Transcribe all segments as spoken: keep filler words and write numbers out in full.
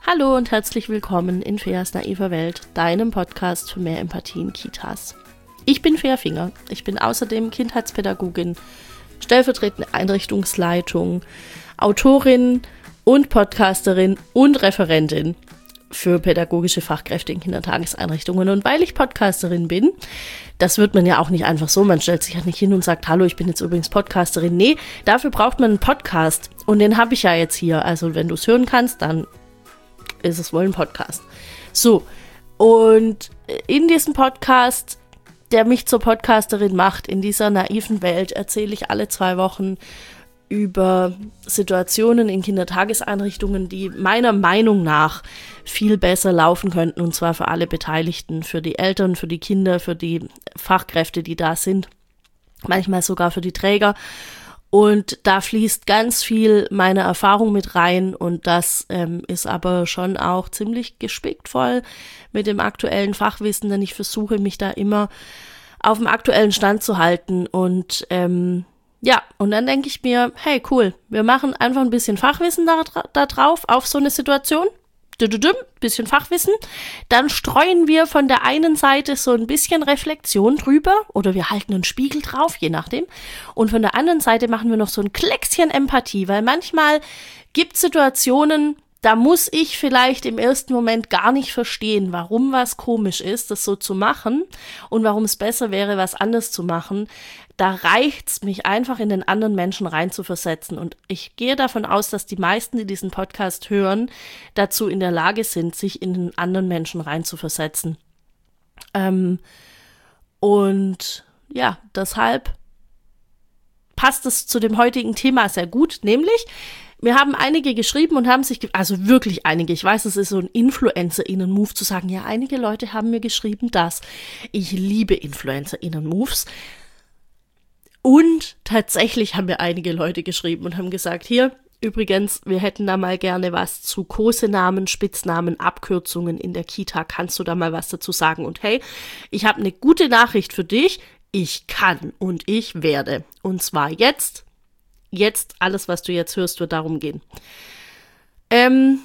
Hallo und herzlich willkommen in Feas naiver Welt, deinem Podcast für mehr Empathie in Kitas. Ich bin Fea Finger, ich bin außerdem Kindheitspädagogin, stellvertretende Einrichtungsleitung, Autorin und Podcasterin und Referentin für pädagogische Fachkräfte in Kindertageseinrichtungen. Und weil ich Podcasterin bin, das wird man ja auch nicht einfach so, man stellt sich ja nicht hin und sagt, hallo, ich bin jetzt übrigens Podcasterin. Nee, dafür braucht man einen Podcast und den habe ich ja jetzt hier. Also wenn du es hören kannst, dann ist es wohl ein Podcast. So, und in diesem Podcast, der mich zur Podcasterin macht, in dieser naiven Welt, erzähle ich alle zwei Wochen über Situationen in Kindertageseinrichtungen, die meiner Meinung nach viel besser laufen könnten, und zwar für alle Beteiligten, für die Eltern, für die Kinder, für die Fachkräfte, die da sind, manchmal sogar für die Träger. Und da fließt ganz viel meine Erfahrung mit rein und das ähm, ist aber schon auch ziemlich gespickt voll mit dem aktuellen Fachwissen, denn ich versuche mich da immer auf dem aktuellen Stand zu halten und ähm, ja, und dann denke ich mir, hey cool, wir machen einfach ein bisschen Fachwissen da, da drauf auf so eine Situation. Bisschen Fachwissen, dann streuen wir von der einen Seite so ein bisschen Reflexion drüber oder wir halten einen Spiegel drauf, je nachdem, und von der anderen Seite machen wir noch so ein Kleckschen Empathie, weil manchmal gibt es Situationen, da muss ich vielleicht im ersten Moment gar nicht verstehen, warum was komisch ist, das so zu machen und warum es besser wäre, was anders zu machen. Da reicht's, mich einfach in den anderen Menschen reinzuversetzen. Und ich gehe davon aus, dass die meisten, die diesen Podcast hören, dazu in der Lage sind, sich in den anderen Menschen reinzuversetzen. Ähm, und ja, deshalb passt es zu dem heutigen Thema sehr gut, nämlich mir haben einige geschrieben und haben sich, ge- also wirklich einige, ich weiß, es ist so ein InfluencerInnen-Move zu sagen, ja, einige Leute haben mir geschrieben, dass ich liebe InfluencerInnen-Moves. Und tatsächlich haben mir einige Leute geschrieben und haben gesagt, hier, übrigens, wir hätten da mal gerne was zu Kosenamen, Spitznamen, Abkürzungen in der Kita. Kannst du da mal was dazu sagen? Und hey, ich habe eine gute Nachricht für dich. Ich kann und ich werde. Und zwar jetzt. Jetzt, alles, was du jetzt hörst, wird darum gehen. Ähm,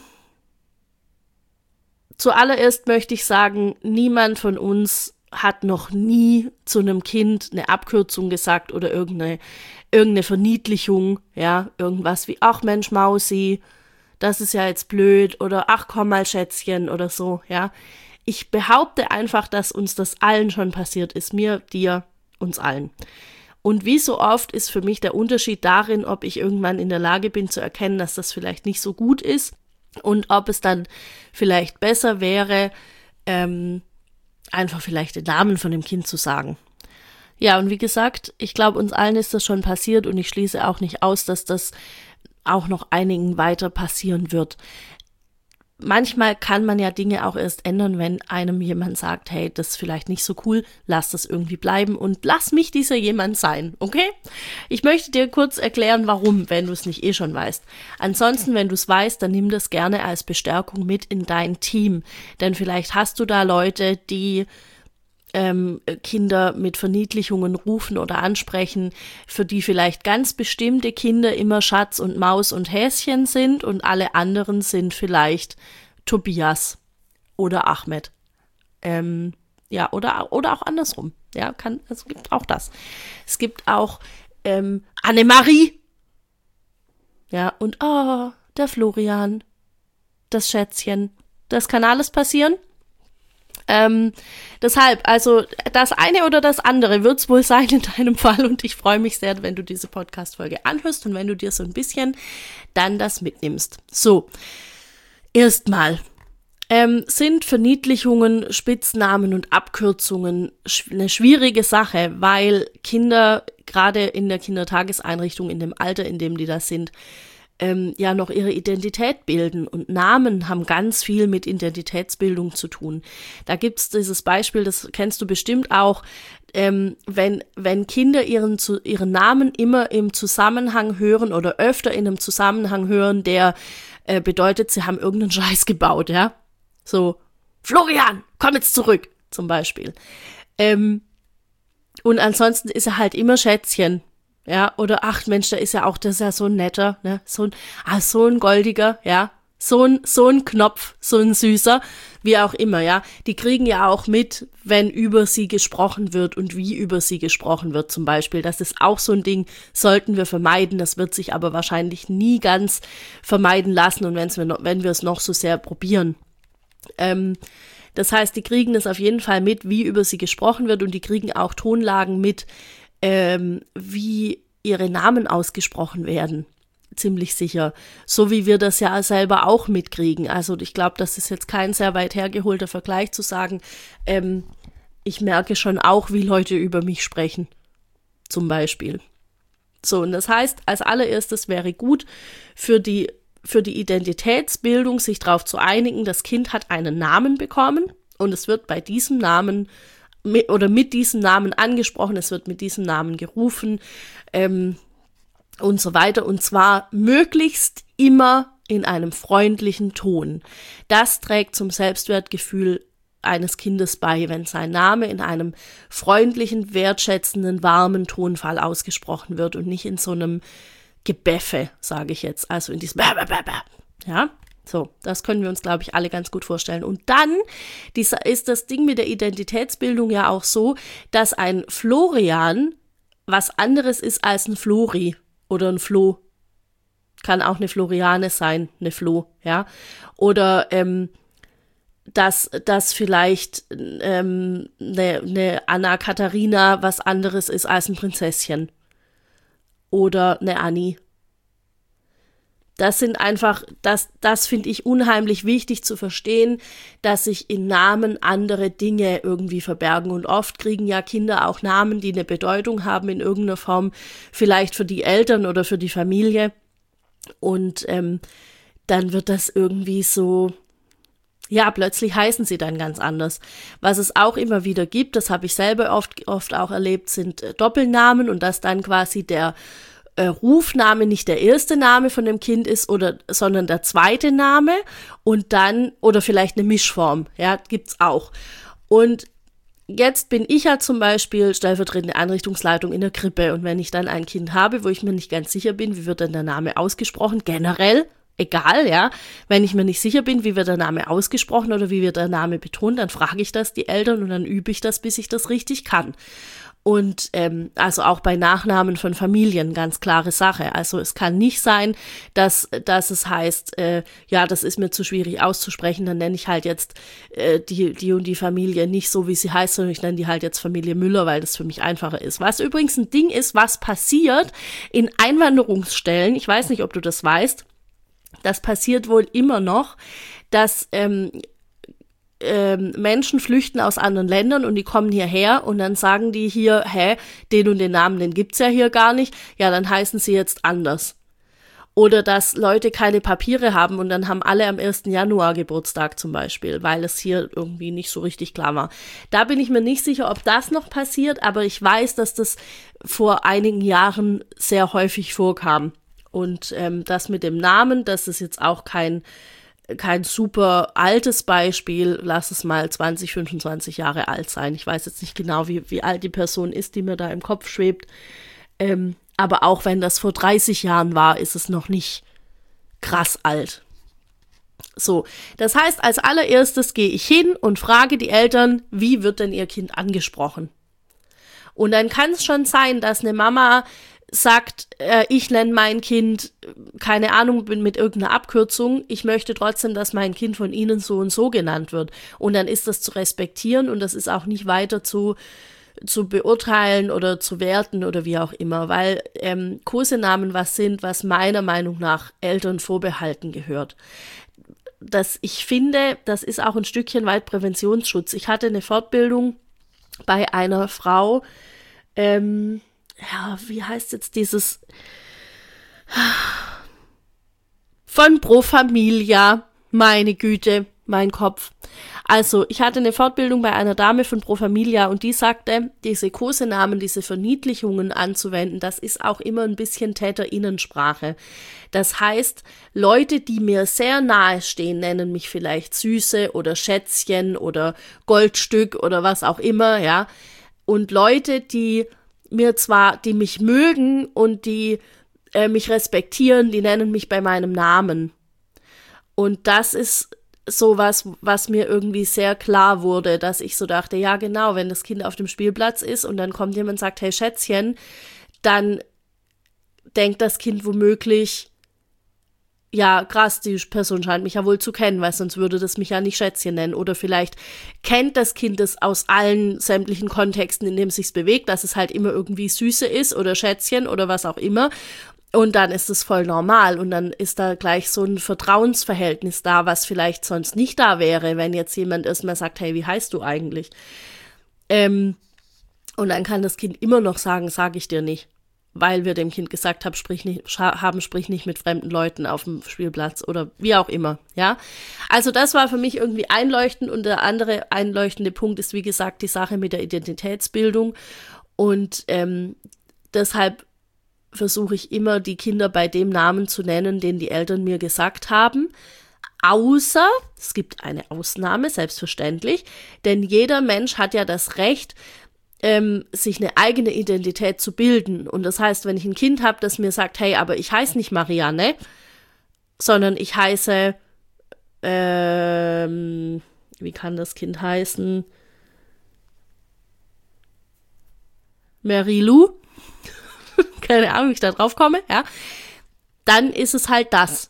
zuallererst möchte ich sagen, niemand von uns hat noch nie zu einem Kind eine Abkürzung gesagt oder irgendeine, irgendeine Verniedlichung, ja, irgendwas wie, ach Mensch, Mausi, das ist ja jetzt blöd oder ach komm mal Schätzchen oder so, ja. Ich behaupte einfach, dass uns das allen schon passiert ist, mir, dir, uns allen. Und wie so oft ist für mich der Unterschied darin, ob ich irgendwann in der Lage bin zu erkennen, dass das vielleicht nicht so gut ist und ob es dann vielleicht besser wäre, ähm, einfach vielleicht den Namen von dem Kind zu sagen. Ja, und wie gesagt, ich glaube, uns allen ist das schon passiert und ich schließe auch nicht aus, dass das auch noch einigen weiter passieren wird. Manchmal kann man ja Dinge auch erst ändern, wenn einem jemand sagt, hey, das ist vielleicht nicht so cool, lass das irgendwie bleiben und lass mich dieser jemand sein, okay? Ich möchte dir kurz erklären, warum, wenn du es nicht eh schon weißt. Ansonsten, wenn du es weißt, dann nimm das gerne als Bestärkung mit in dein Team, denn vielleicht hast du da Leute, die ähm, Kinder mit Verniedlichungen rufen oder ansprechen, für die vielleicht ganz bestimmte Kinder immer Schatz und Maus und Häschen sind und alle anderen sind vielleicht Tobias oder Ahmed. Ähm, ja, oder, oder auch andersrum. Ja, kann, es gibt auch das. Es gibt auch ähm, Annemarie. Ja, und oh, der Florian, das Schätzchen. Das kann alles passieren. Ähm, deshalb, also das eine oder das andere wird es wohl sein in deinem Fall und ich freue mich sehr, wenn du diese Podcast-Folge anhörst und wenn du dir so ein bisschen dann das mitnimmst. So, erstmal, ähm, sind Verniedlichungen, Spitznamen und Abkürzungen sch- eine schwierige Sache, weil Kinder gerade in der Kindertageseinrichtung, in dem Alter, in dem die da sind, Ähm, ja noch ihre Identität bilden und Namen haben ganz viel mit Identitätsbildung zu tun. Da gibt's dieses Beispiel, das kennst du bestimmt auch, ähm, wenn wenn Kinder ihren zu, ihren Namen immer im Zusammenhang hören oder öfter in einem Zusammenhang hören, der äh, bedeutet, sie haben irgendeinen Scheiß gebaut, ja, so Florian, komm jetzt zurück zum Beispiel. Ähm, und ansonsten ist er halt immer Schätzchen. Ja, oder ach Mensch, da ist ja auch, das ist ja so ein netter, ne, so ein, ah, so ein goldiger, ja, So ein, so ein Knopf, so ein süßer, wie auch immer, ja. Die kriegen ja auch mit, wenn über sie gesprochen wird und wie über sie gesprochen wird zum Beispiel. Das ist auch so ein Ding, sollten wir vermeiden. Das wird sich aber wahrscheinlich nie ganz vermeiden lassen und wenn's wir noch, wenn wir es noch so sehr probieren. Ähm, das heißt, die kriegen es auf jeden Fall mit, wie über sie gesprochen wird und die kriegen auch Tonlagen mit, ähm, wie ihre Namen ausgesprochen werden. Ziemlich sicher. So wie wir das ja selber auch mitkriegen. Also ich glaube, das ist jetzt kein sehr weit hergeholter Vergleich zu sagen, ähm, ich merke schon auch, wie Leute über mich sprechen. Zum Beispiel. So, und das heißt, als allererstes wäre gut für die, für die Identitätsbildung sich darauf zu einigen, das Kind hat einen Namen bekommen und es wird bei diesem Namen mit, oder mit diesem Namen angesprochen, es wird mit diesem Namen gerufen, ähm, und so weiter, und zwar möglichst immer in einem freundlichen Ton. Das trägt zum Selbstwertgefühl eines Kindes bei, wenn sein Name in einem freundlichen, wertschätzenden, warmen Tonfall ausgesprochen wird und nicht in so einem Gebäffe, sage ich jetzt, also in diesem ja, so, das können wir uns, glaube ich, alle ganz gut vorstellen. Und dann dieser, ist das Ding mit der Identitätsbildung ja auch so, dass ein Florian was anderes ist als ein Flori. Oder ein Flo. Kann auch eine Floriane sein, eine Flo, ja. Oder ähm, dass, dass vielleicht ähm, eine, eine Anna Katharina was anderes ist als ein Prinzesschen. Oder eine Annie. Das sind einfach, das, das finde ich unheimlich wichtig zu verstehen, dass sich in Namen andere Dinge irgendwie verbergen. Und oft kriegen ja Kinder auch Namen, die eine Bedeutung haben in irgendeiner Form, vielleicht für die Eltern oder für die Familie. Und ähm, dann wird das irgendwie so, ja, plötzlich heißen sie dann ganz anders. Was es auch immer wieder gibt, das habe ich selber oft, oft auch erlebt, sind äh, Doppelnamen und dass dann quasi der Äh, Rufname nicht der erste Name von dem Kind ist, oder, sondern der zweite Name und dann, oder vielleicht eine Mischform, ja, gibt's auch. Und jetzt bin ich ja zum Beispiel stellvertretende Einrichtungsleitung in der Krippe und wenn ich dann ein Kind habe, wo ich mir nicht ganz sicher bin, wie wird denn der Name ausgesprochen, generell, egal, ja, wenn ich mir nicht sicher bin, wie wird der Name ausgesprochen oder wie wird der Name betont, dann frage ich das die Eltern und dann übe ich das, bis ich das richtig kann. Und ähm, also auch bei Nachnamen von Familien, ganz klare Sache. Also es kann nicht sein, dass, dass es heißt, äh, ja, das ist mir zu schwierig auszusprechen, dann nenne ich halt jetzt äh, die, die und die Familie nicht so, wie sie heißt, sondern ich nenne die halt jetzt Familie Müller, weil das für mich einfacher ist. Was übrigens ein Ding ist, was passiert in Einwanderungsstellen, ich weiß nicht, ob du das weißt, das passiert wohl immer noch, dass ähm, Ähm, Menschen flüchten aus anderen Ländern und die kommen hierher und dann sagen die hier, hä, den und den Namen, den gibt's ja hier gar nicht, ja, dann heißen sie jetzt anders. Oder dass Leute keine Papiere haben und dann haben alle am ersten Januar Geburtstag zum Beispiel, weil es hier irgendwie nicht so richtig klar war. Da bin ich mir nicht sicher, ob das noch passiert, aber ich weiß, dass das vor einigen Jahren sehr häufig vorkam. Und ähm, das mit dem Namen, das ist jetzt auch kein kein super altes Beispiel, lass es mal zwanzig, fünfundzwanzig Jahre alt sein. Ich weiß jetzt nicht genau, wie, wie alt die Person ist, die mir da im Kopf schwebt. Ähm, aber auch wenn das vor dreißig Jahren war, ist es noch nicht krass alt. So, das heißt, als allererstes gehe ich hin und frage die Eltern, wie wird denn ihr Kind angesprochen? Und dann kann es schon sein, dass eine Mama sagt, äh, ich nenne mein Kind, keine Ahnung, bin mit irgendeiner Abkürzung, ich möchte trotzdem, dass mein Kind von Ihnen so und so genannt wird. Und dann ist das zu respektieren und das ist auch nicht weiter zu, zu beurteilen oder zu werten oder wie auch immer, weil ähm, Kosenamen was sind, was meiner Meinung nach Eltern vorbehalten gehört. Das, ich finde, das ist auch ein Stückchen weit Präventionsschutz. Ich hatte eine Fortbildung bei einer Frau, ähm, ja, wie heißt jetzt dieses von Pro Familia, meine Güte, mein Kopf. Also, ich hatte eine Fortbildung bei einer Dame von Pro Familia und die sagte, diese Kosenamen, diese Verniedlichungen anzuwenden, das ist auch immer ein bisschen Täterinnensprache. Das heißt, Leute, die mir sehr nahe stehen, nennen mich vielleicht Süße oder Schätzchen oder Goldstück oder was auch immer, ja. Und Leute, die mir zwar, die mich mögen und die äh, mich respektieren, die nennen mich bei meinem Namen. Und das ist sowas, was mir irgendwie sehr klar wurde, dass ich so dachte, ja genau, wenn das Kind auf dem Spielplatz ist und dann kommt jemand und sagt, hey Schätzchen, dann denkt das Kind womöglich, ja krass, die Person scheint mich ja wohl zu kennen, weil sonst würde das mich ja nicht Schätzchen nennen. Oder vielleicht kennt das Kind es aus allen sämtlichen Kontexten, in denen es sich bewegt, dass es halt immer irgendwie Süße ist oder Schätzchen oder was auch immer. Und dann ist es voll normal und dann ist da gleich so ein Vertrauensverhältnis da, was vielleicht sonst nicht da wäre, wenn jetzt jemand erstmal sagt, hey, wie heißt du eigentlich? Ähm, und dann kann das Kind immer noch sagen, sag ich dir nicht, weil wir dem Kind gesagt haben, sprich nicht, haben, sprich nicht mit fremden Leuten auf dem Spielplatz oder wie auch immer, ja. Also das war für mich irgendwie einleuchtend und der andere einleuchtende Punkt ist, wie gesagt, die Sache mit der Identitätsbildung und ähm, deshalb versuche ich immer, die Kinder bei dem Namen zu nennen, den die Eltern mir gesagt haben. Außer, es gibt eine Ausnahme, selbstverständlich, denn jeder Mensch hat ja das Recht, ähm, sich eine eigene Identität zu bilden. Und das heißt, wenn ich ein Kind habe, das mir sagt, hey, aber ich heiße nicht Marianne, sondern ich heiße, ähm, wie kann das Kind heißen? Marilu? Keine Ahnung, wie ich da drauf komme, ja, dann ist es halt das.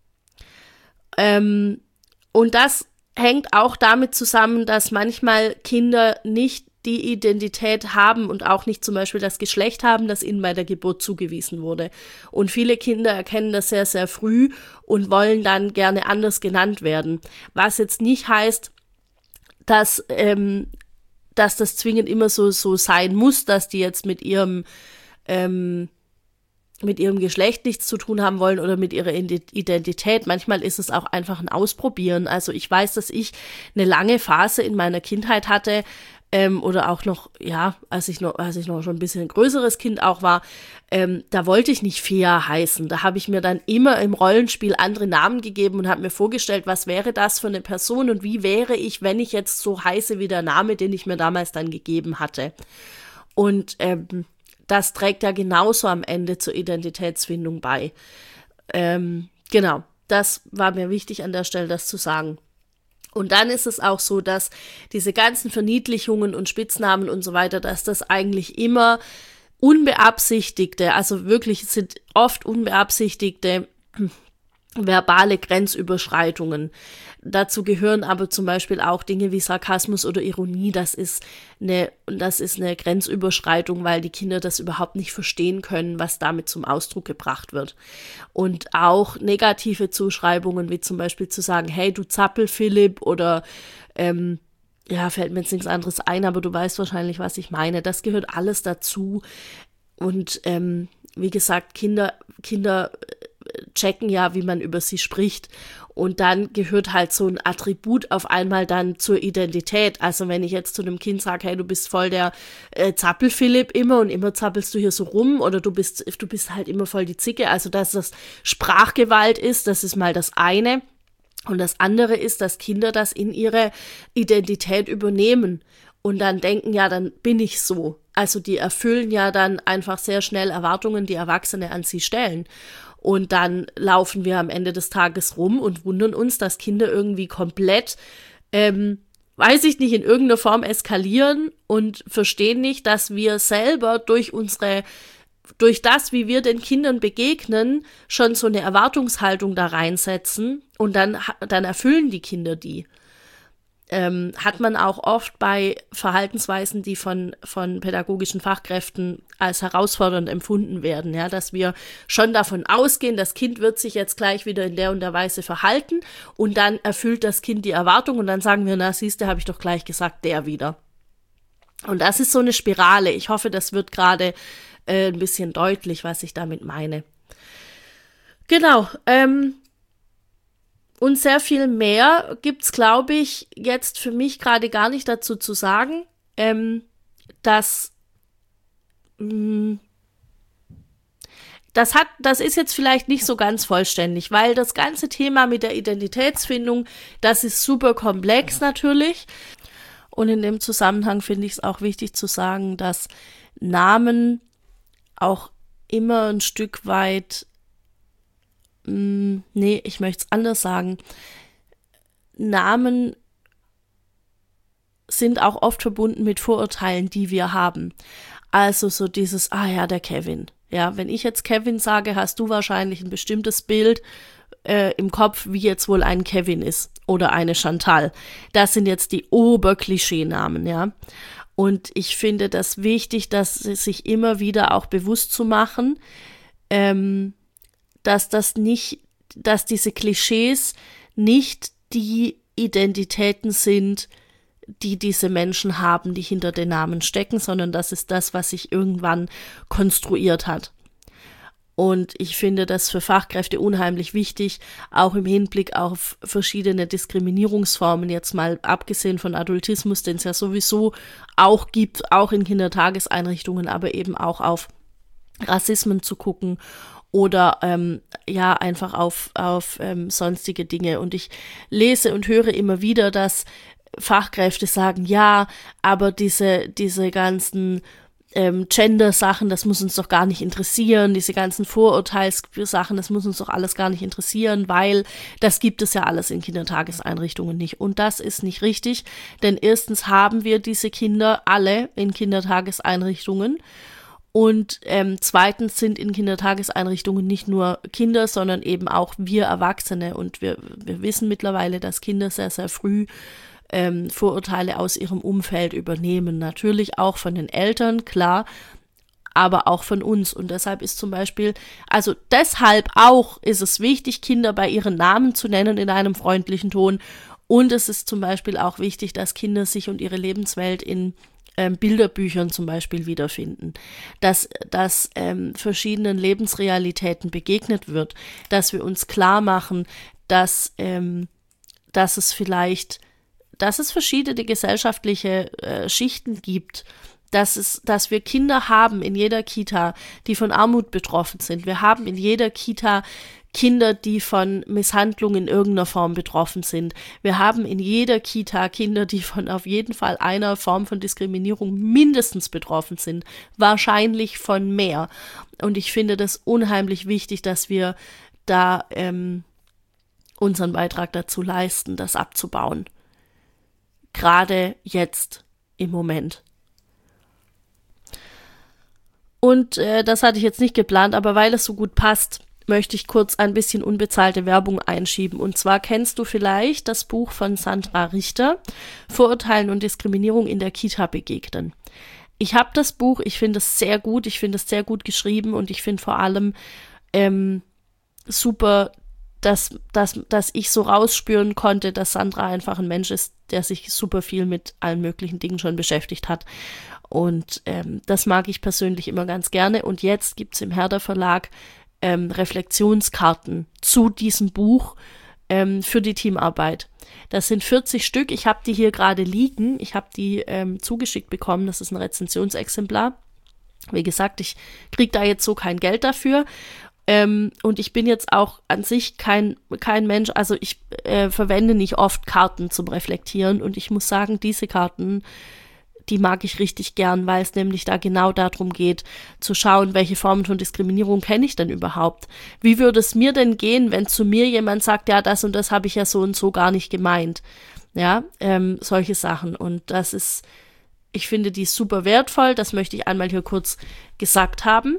Ähm, und das hängt auch damit zusammen, dass manchmal Kinder nicht die Identität haben und auch nicht zum Beispiel das Geschlecht haben, das ihnen bei der Geburt zugewiesen wurde. Und viele Kinder erkennen das sehr, sehr früh und wollen dann gerne anders genannt werden. Was jetzt nicht heißt, dass, ähm, dass das zwingend immer so, so sein muss, dass die jetzt mit ihrem Ähm, mit ihrem Geschlecht nichts zu tun haben wollen oder mit ihrer Identität. Manchmal ist es auch einfach ein Ausprobieren. Also ich weiß, dass ich eine lange Phase in meiner Kindheit hatte ähm, oder auch noch, ja, als ich noch, als ich noch schon ein bisschen ein größeres Kind auch war, ähm, da wollte ich nicht Fea heißen. Da habe ich mir dann immer im Rollenspiel andere Namen gegeben und habe mir vorgestellt, was wäre das für eine Person und wie wäre ich, wenn ich jetzt so heiße wie der Name, den ich mir damals dann gegeben hatte. Und ähm, das trägt ja genauso am Ende zur Identitätsfindung bei. Ähm, genau, das war mir wichtig an der Stelle, das zu sagen. Und dann ist es auch so, dass diese ganzen Verniedlichungen und Spitznamen und so weiter, dass das eigentlich immer unbeabsichtigte, also wirklich sind oft unbeabsichtigte verbale Grenzüberschreitungen. Dazu gehören aber zum Beispiel auch Dinge wie Sarkasmus oder Ironie. Das ist eine, das ist eine Grenzüberschreitung, weil die Kinder das überhaupt nicht verstehen können, was damit zum Ausdruck gebracht wird. Und auch negative Zuschreibungen, wie zum Beispiel zu sagen, hey, du Zappel, Philipp, oder ähm, ja, fällt mir jetzt nichts anderes ein, aber du weißt wahrscheinlich, was ich meine. Das gehört alles dazu. Und ähm, wie gesagt, Kinder, Kinder checken ja, wie man über sie spricht. Und dann gehört halt so ein Attribut auf einmal dann zur Identität. Also wenn ich jetzt zu einem Kind sage, hey, du bist voll der äh, Zappel-Philipp immer und immer zappelst du hier so rum oder du bist, du bist halt immer voll die Zicke. Also dass das Sprachgewalt ist, das ist mal das eine. Und das andere ist, dass Kinder das in ihre Identität übernehmen und dann denken, ja, dann bin ich so. Also die erfüllen ja dann einfach sehr schnell Erwartungen, die Erwachsene an sie stellen. Und dann laufen wir am Ende des Tages rum und wundern uns, dass Kinder irgendwie komplett, ähm, weiß ich nicht, in irgendeiner Form eskalieren und verstehen nicht, dass wir selber durch unsere, durch das, wie wir den Kindern begegnen, schon so eine Erwartungshaltung da reinsetzen und dann, dann erfüllen die Kinder die. Ähm, hat man auch oft bei Verhaltensweisen, die von, von pädagogischen Fachkräften als herausfordernd empfunden werden, ja, dass wir schon davon ausgehen, das Kind wird sich jetzt gleich wieder in der und der Weise verhalten und dann erfüllt das Kind die Erwartung und dann sagen wir, na siehste, habe ich doch gleich gesagt, der wieder. Und das ist so eine Spirale. Ich hoffe, das wird gerade äh, ein bisschen deutlich, was ich damit meine. Genau, ähm, und sehr viel mehr gibt's, glaube ich, jetzt für mich gerade gar nicht dazu zu sagen, ähm, dass mh, das hat, das ist jetzt vielleicht nicht so ganz vollständig, weil das ganze Thema mit der Identitätsfindung, das ist super komplex natürlich. Und in dem Zusammenhang finde ich es auch wichtig zu sagen, dass Namen auch immer ein Stück weit mh, nee, ich möchte es anders sagen. Namen sind auch oft verbunden mit Vorurteilen, die wir haben. Also so dieses, ah ja, der Kevin. Ja, wenn ich jetzt Kevin sage, hast du wahrscheinlich ein bestimmtes Bild äh, im Kopf, wie jetzt wohl ein Kevin ist oder eine Chantal. Das sind jetzt die Oberklischee-Namen, ja. Und ich finde das wichtig, dass sich immer wieder auch bewusst zu machen, ähm, dass das nicht, dass diese Klischees nicht die Identitäten sind, die diese Menschen haben, die hinter den Namen stecken, sondern das ist das, was sich irgendwann konstruiert hat. Und ich finde das für Fachkräfte unheimlich wichtig, auch im Hinblick auf verschiedene Diskriminierungsformen, jetzt mal abgesehen von Adultismus, den es ja sowieso auch gibt, auch in Kindertageseinrichtungen, aber eben auch auf Rassismen zu gucken oder ähm, ja einfach auf, auf ähm, sonstige Dinge. Und ich lese und höre immer wieder, dass Fachkräfte sagen, ja, aber diese, diese ganzen ähm, Gender-Sachen, das muss uns doch gar nicht interessieren, diese ganzen Vorurteilssachen, das muss uns doch alles gar nicht interessieren, weil das gibt es ja alles in Kindertageseinrichtungen nicht. Und das ist nicht richtig, denn erstens haben wir diese Kinder alle in Kindertageseinrichtungen und ähm, zweitens sind in Kindertageseinrichtungen nicht nur Kinder, sondern eben auch wir Erwachsene und wir, wir wissen mittlerweile, dass Kinder sehr, sehr früh Ähm, Vorurteile aus ihrem Umfeld übernehmen. Natürlich auch von den Eltern, klar, aber auch von uns. Und deshalb ist zum Beispiel, also deshalb auch ist es wichtig, Kinder bei ihren Namen zu nennen in einem freundlichen Ton. Und es ist zum Beispiel auch wichtig, dass Kinder sich und ihre Lebenswelt in ähm, Bilderbüchern zum Beispiel wiederfinden. Dass, dass ähm, verschiedenen Lebensrealitäten begegnet wird. Dass wir uns klar machen, dass, ähm, dass es vielleicht dass es verschiedene gesellschaftliche äh, Schichten gibt, dass es, dass wir Kinder haben in jeder Kita, die von Armut betroffen sind. Wir haben in jeder Kita Kinder, die von Misshandlung in irgendeiner Form betroffen sind. Wir haben in jeder Kita Kinder, die von auf jeden Fall einer Form von Diskriminierung mindestens betroffen sind, wahrscheinlich von mehr. Und ich finde das unheimlich wichtig, dass wir da ähm, unseren Beitrag dazu leisten, das abzubauen. Gerade jetzt im Moment. Und äh, das hatte ich jetzt nicht geplant, aber weil es so gut passt, möchte ich kurz ein bisschen unbezahlte Werbung einschieben. Und zwar kennst du vielleicht das Buch von Sandra Richter, Vorurteilen und Diskriminierung in der Kita begegnen. Ich habe das Buch, ich finde es sehr gut, ich finde es sehr gut geschrieben und ich finde vor allem ähm, super, dass, dass, dass ich so rausspüren konnte, dass Sandra einfach ein Mensch ist, der sich super viel mit allen möglichen Dingen schon beschäftigt hat. Und ähm, das mag ich persönlich immer ganz gerne. Und jetzt gibt's im Herder Verlag ähm, Reflexionskarten zu diesem Buch ähm, für die Teamarbeit. Das sind vierzig Stück. Ich habe die hier gerade liegen. Ich habe die ähm, zugeschickt bekommen. Das ist ein Rezensionsexemplar. Wie gesagt, ich kriege da jetzt so kein Geld dafür. Ähm, und ich bin jetzt auch an sich kein, kein Mensch, also ich äh, verwende nicht oft Karten zum Reflektieren und ich muss sagen, diese Karten, die mag ich richtig gern, weil es nämlich da genau darum geht, zu schauen, welche Formen von Diskriminierung kenne ich denn überhaupt? Wie würde es mir denn gehen, wenn zu mir jemand sagt, ja, das und das habe ich ja so und so gar nicht gemeint? Ja, ähm, solche Sachen. Und das ist, ich finde die super wertvoll, das möchte ich einmal hier kurz gesagt haben.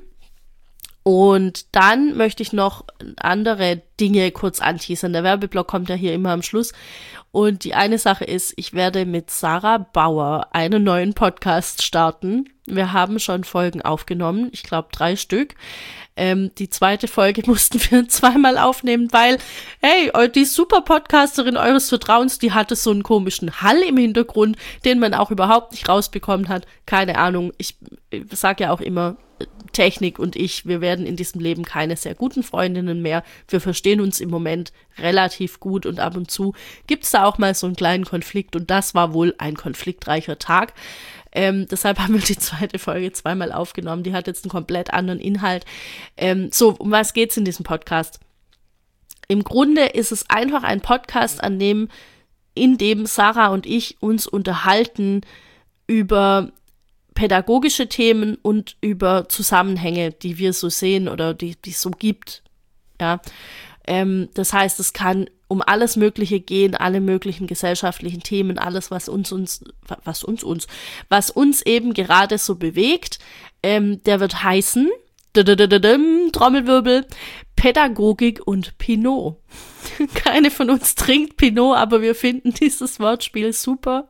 Und dann möchte ich noch andere Dinge kurz anteasern. Der Werbeblock kommt ja hier immer am Schluss. Und die eine Sache ist, ich werde mit Sarah Bauer einen neuen Podcast starten. Wir haben schon Folgen aufgenommen, ich glaube drei Stück. Ähm, die zweite Folge mussten wir zweimal aufnehmen, weil, hey, die super Podcasterin eures Vertrauens, die hatte so einen komischen Hall im Hintergrund, den man auch überhaupt nicht rausbekommen hat. Keine Ahnung, ich, ich sage ja auch immer, Technik und ich, wir werden in diesem Leben keine sehr guten Freundinnen mehr. Wir verstehen uns im Moment relativ gut und ab und zu gibt es da auch mal so einen kleinen Konflikt und das war wohl ein konfliktreicher Tag. Ähm, deshalb haben wir die zweite Folge zweimal aufgenommen. Die hat jetzt einen komplett anderen Inhalt. Ähm, so, um was geht's in diesem Podcast? Im Grunde ist es einfach ein Podcast, an dem, in dem Sarah und ich uns unterhalten über pädagogische Themen und über Zusammenhänge, die wir so sehen oder die die es so gibt. Ja, Ähm, das heißt, es kann um alles Mögliche gehen, alle möglichen gesellschaftlichen Themen, alles, was uns, uns, was uns, uns, was uns eben gerade so bewegt. Ähm, der wird heißen, Trommelwirbel, Pädagogik und Pinot. Keine von uns trinkt Pinot, aber wir finden dieses Wortspiel super.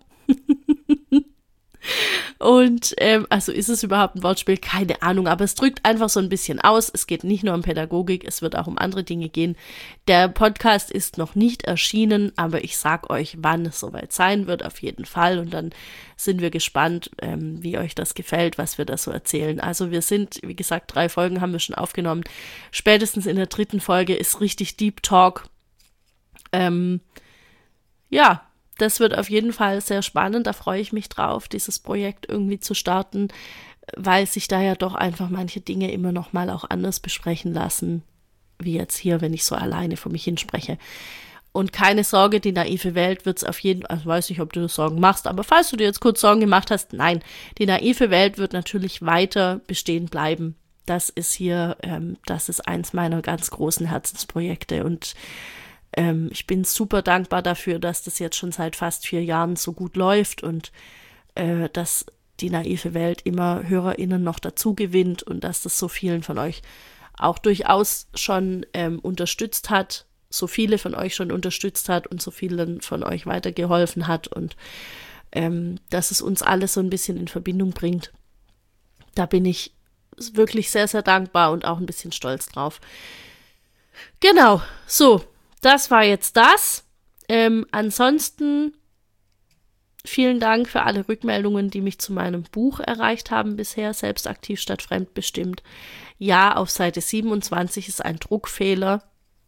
Und, ähm, also ist es überhaupt ein Wortspiel? Keine Ahnung, aber es drückt einfach so ein bisschen aus. Es geht nicht nur um Pädagogik, es wird auch um andere Dinge gehen. Der Podcast ist noch nicht erschienen, aber ich sag euch, wann es soweit sein wird, auf jeden Fall. Und dann sind wir gespannt, ähm, wie euch das gefällt, was wir da so erzählen. Also wir sind, wie gesagt, drei Folgen haben wir schon aufgenommen. Spätestens in der dritten Folge ist richtig Deep Talk. Ähm, ja, das wird auf jeden Fall sehr spannend, da freue ich mich drauf, dieses Projekt irgendwie zu starten, weil sich da ja doch einfach manche Dinge immer noch mal auch anders besprechen lassen, wie jetzt hier, wenn ich so alleine vor mich hinspreche. Und keine Sorge, die naive Welt wird es auf jeden Fall, also weiß nicht, ob du das Sorgen machst, aber falls du dir jetzt kurz Sorgen gemacht hast, nein, die naive Welt wird natürlich weiter bestehen bleiben. Das ist hier, ähm, das ist eins meiner ganz großen Herzensprojekte und Ähm, ich bin super dankbar dafür, dass das jetzt schon seit fast vier Jahren so gut läuft und äh, dass die naive Welt immer HörerInnen noch dazu gewinnt und dass das so vielen von euch auch durchaus schon ähm, unterstützt hat, so viele von euch schon unterstützt hat und so vielen von euch weitergeholfen hat und ähm, dass es uns alles so ein bisschen in Verbindung bringt. Da bin ich wirklich sehr, sehr dankbar und auch ein bisschen stolz drauf. Genau, so. Das war jetzt das. Ähm, ansonsten vielen Dank für alle Rückmeldungen, die mich zu meinem Buch erreicht haben bisher, Selbstaktiv statt fremdbestimmt. Ja, auf Seite siebenundzwanzig ist ein Druckfehler.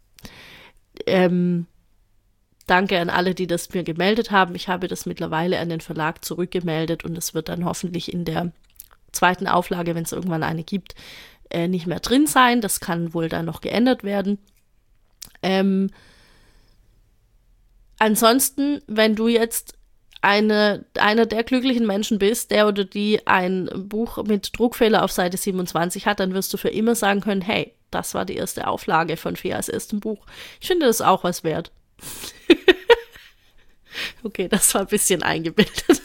Ähm, danke an alle, die das mir gemeldet haben. Ich habe das mittlerweile an den Verlag zurückgemeldet und es wird dann hoffentlich in der zweiten Auflage, wenn es irgendwann eine gibt, äh, nicht mehr drin sein. Das kann wohl dann noch geändert werden. Ähm, ansonsten, wenn du jetzt eine, einer der glücklichen Menschen bist, der oder die ein Buch mit Druckfehler auf Seite siebenundzwanzig hat, dann wirst du für immer sagen können, hey, das war die erste Auflage von Feas erstem Buch. Ich finde das auch was wert. Okay, das war ein bisschen eingebildet.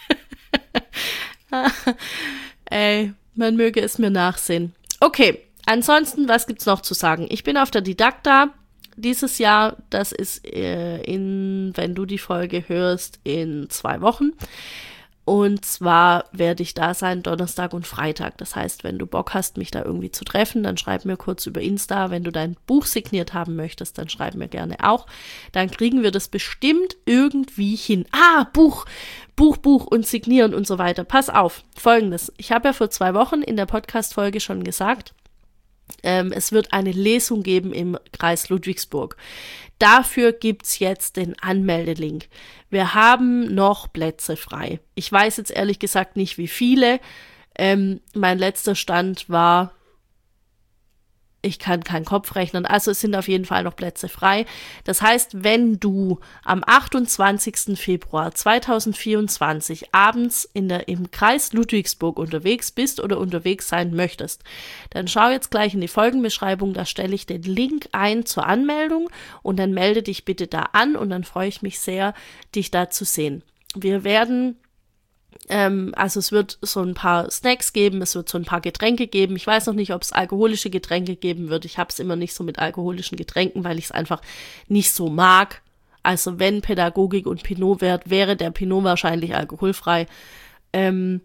Ey, man möge es mir nachsehen. Okay, ansonsten, was gibt's noch zu sagen? Ich bin auf der Didakta dieses Jahr, das ist äh, in, wenn du die Folge hörst, in zwei Wochen. Und zwar werde ich da sein Donnerstag und Freitag. Das heißt, wenn du Bock hast, mich da irgendwie zu treffen, dann schreib mir kurz über Insta. Wenn du dein Buch signiert haben möchtest, dann schreib mir gerne auch. Dann kriegen wir das bestimmt irgendwie hin. Ah, Buch, Buch, Buch und signieren und so weiter. Pass auf, Folgendes. Ich habe ja vor zwei Wochen in der Podcast-Folge schon gesagt, Ähm, es wird eine Lesung geben im Kreis Ludwigsburg. Dafür gibt's jetzt den Anmeldelink. Wir haben noch Plätze frei. Ich weiß jetzt ehrlich gesagt nicht, wie viele. Ähm, mein letzter Stand war, ich kann keinen Kopf rechnen, also es sind auf jeden Fall noch Plätze frei. Das heißt, wenn du am achtundzwanzigsten Februar zweitausendvierundzwanzig abends in der, im Kreis Ludwigsburg unterwegs bist oder unterwegs sein möchtest, dann schau jetzt gleich in die Folgenbeschreibung, da stelle ich den Link ein zur Anmeldung und dann melde dich bitte da an und dann freue ich mich sehr, dich da zu sehen. Wir werden Ähm, also es wird so ein paar Snacks geben, es wird so ein paar Getränke geben. Ich weiß noch nicht, ob es alkoholische Getränke geben wird. Ich habe es immer nicht so mit alkoholischen Getränken, weil ich es einfach nicht so mag. Also wenn Pädagogik und Pinot wäre, wäre der Pinot wahrscheinlich alkoholfrei. Ähm,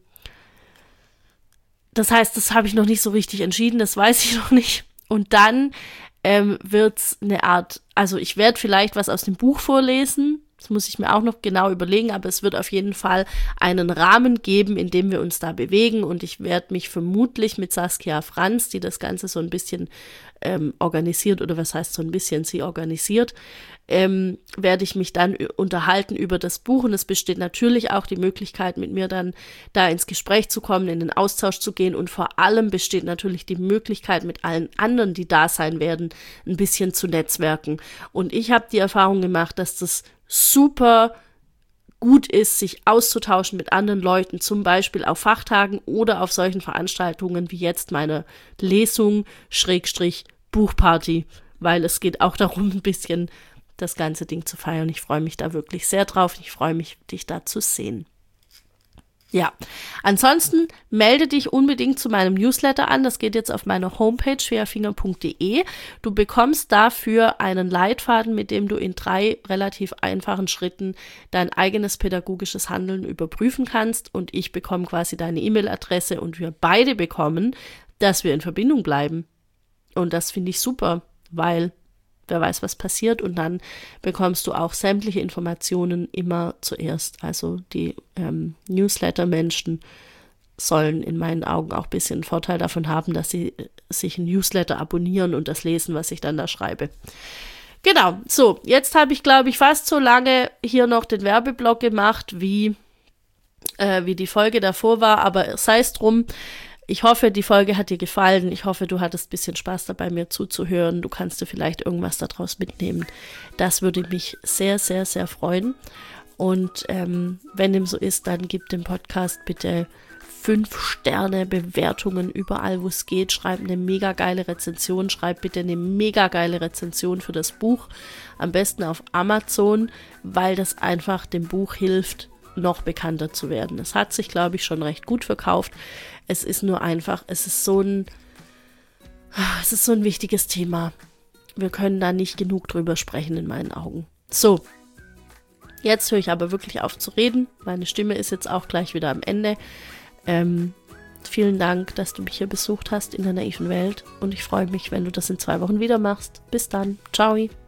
das heißt, das habe ich noch nicht so richtig entschieden, das weiß ich noch nicht. Und dann ähm, wird es eine Art, also ich werde vielleicht was aus dem Buch vorlesen. Das muss ich mir auch noch genau überlegen, aber es wird auf jeden Fall einen Rahmen geben, in dem wir uns da bewegen und ich werde mich vermutlich mit Saskia Franz, die das Ganze so ein bisschen ähm, organisiert oder was heißt so ein bisschen, sie organisiert, ähm, werde ich mich dann unterhalten über das Buch und es besteht natürlich auch die Möglichkeit, mit mir dann da ins Gespräch zu kommen, in den Austausch zu gehen und vor allem besteht natürlich die Möglichkeit, mit allen anderen, die da sein werden, ein bisschen zu netzwerken. Und ich habe die Erfahrung gemacht, dass das super gut ist, sich auszutauschen mit anderen Leuten, zum Beispiel auf Fachtagen oder auf solchen Veranstaltungen wie jetzt meine Lesung, Schrägstrich, Buchparty, weil es geht auch darum, ein bisschen das ganze Ding zu feiern. Ich freue mich da wirklich sehr drauf. Ich freue mich, dich da zu sehen. Ja, ansonsten melde dich unbedingt zu meinem Newsletter an. Das geht jetzt auf meiner Homepage schwerfinger punkt de. Du bekommst dafür einen Leitfaden, mit dem du in drei relativ einfachen Schritten dein eigenes pädagogisches Handeln überprüfen kannst. Und ich bekomme quasi deine E-Mail-Adresse und wir beide bekommen, dass wir in Verbindung bleiben. Und das finde ich super, weil wer weiß, was passiert, und dann bekommst du auch sämtliche Informationen immer zuerst. Also die ähm, Newsletter-Menschen sollen in meinen Augen auch ein bisschen einen Vorteil davon haben, dass sie sich ein Newsletter abonnieren und das lesen, was ich dann da schreibe. Genau, so, jetzt habe ich, glaube ich, fast so lange hier noch den Werbeblock gemacht, wie, äh, wie die Folge davor war, aber sei es drum. Ich hoffe, die Folge hat dir gefallen. Ich hoffe, du hattest ein bisschen Spaß dabei, mir zuzuhören. Du kannst dir vielleicht irgendwas daraus mitnehmen. Das würde mich sehr, sehr, sehr freuen. Und ähm, wenn dem so ist, dann gib dem Podcast bitte fünf Sterne Bewertungen überall, wo es geht. Schreib eine mega geile Rezension. Schreib bitte eine mega geile Rezension für das Buch. Am besten auf Amazon, weil das einfach dem Buch hilft, noch bekannter zu werden. Es hat sich, glaube ich, schon recht gut verkauft. Es ist nur einfach, es ist so ein, es ist so ein wichtiges Thema. Wir können da nicht genug drüber sprechen in meinen Augen. So, jetzt höre ich aber wirklich auf zu reden. Meine Stimme ist jetzt auch gleich wieder am Ende. Ähm, vielen Dank, dass du mich hier besucht hast in der naiven Welt, und ich freue mich, wenn du das in zwei Wochen wieder machst. Bis dann. Ciao.